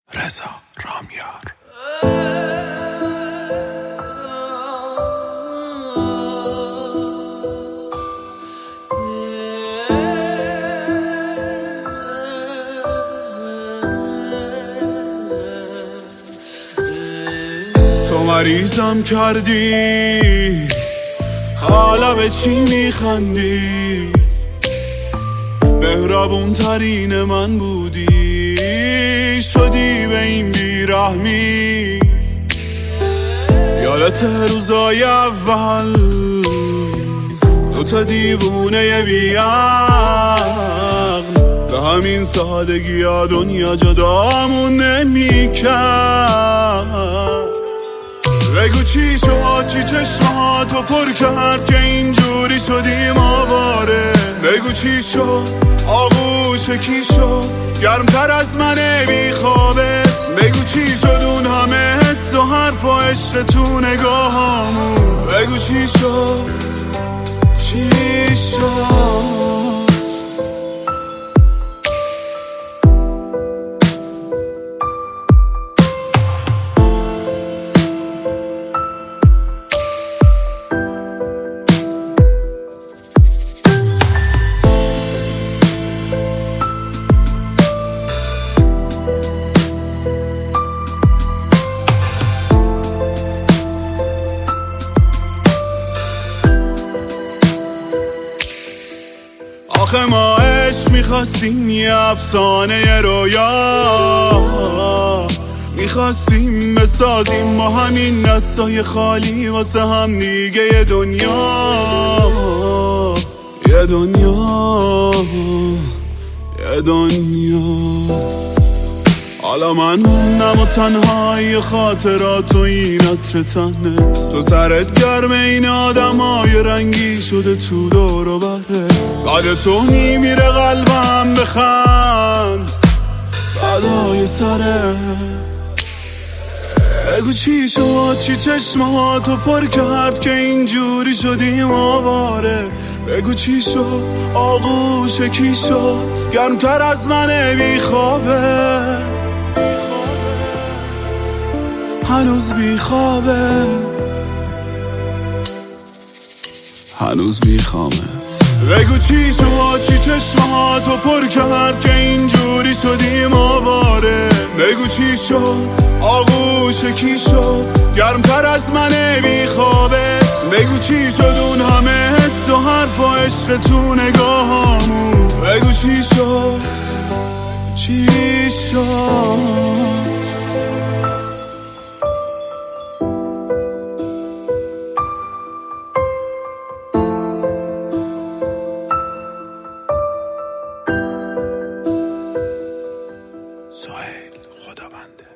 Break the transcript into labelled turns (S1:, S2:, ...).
S1: رضا رامیار. تو مریضم کردی، حالا به چی میخندی؟ مهربون ترین من بودی، شدی به این بیرحمی. یادت روزای اول دوتا دیوونه بیعقل، به همین سادگی ها دنیا جدامون نمیکرد. بگو چی شد، چی چشماتو پر کرد که اینجوری شدیم آواره؟ بگو چی شد، آغوش کی شد گرمتر از من بی خوابت؟ بگو چی شد اون همه حس و حرف و عشق تو نگاهامون؟ بگو چی شد، چی شد؟ آخه ما عشق میخواستیم یه افسانه رویا، میخواستیم بسازیم با همین دستای خالی واسه هم دیگه یه دنیا، یه دنیا، یه دنیا. حالا من موندم و تنهای خاطرات و این عطر تنه، تو سرت گرم این آدم های رنگی شده تو دور و بره. بعد تو میمیره قلبم بخند فدای سره. بگو چی شد، چی چشماتو پر کرد که اینجوری شدیم آواره؟ بگو چی شد، آغوش کی شد گرمتر از من بی خوابه؟ هنوز بی خوابه، هنوز بی خوابه. بگو چی شد، چی چشماتو پر کرد که اینجوری شدیم آواره؟ بگو چی شد، آغوش کی شد گرمتر از من بی خوابت؟ بگو چی شد اون همه حس و حرف و عشق تو نگاهامون؟ بگو چی شد، چی شد؟ سهیل خدابنده.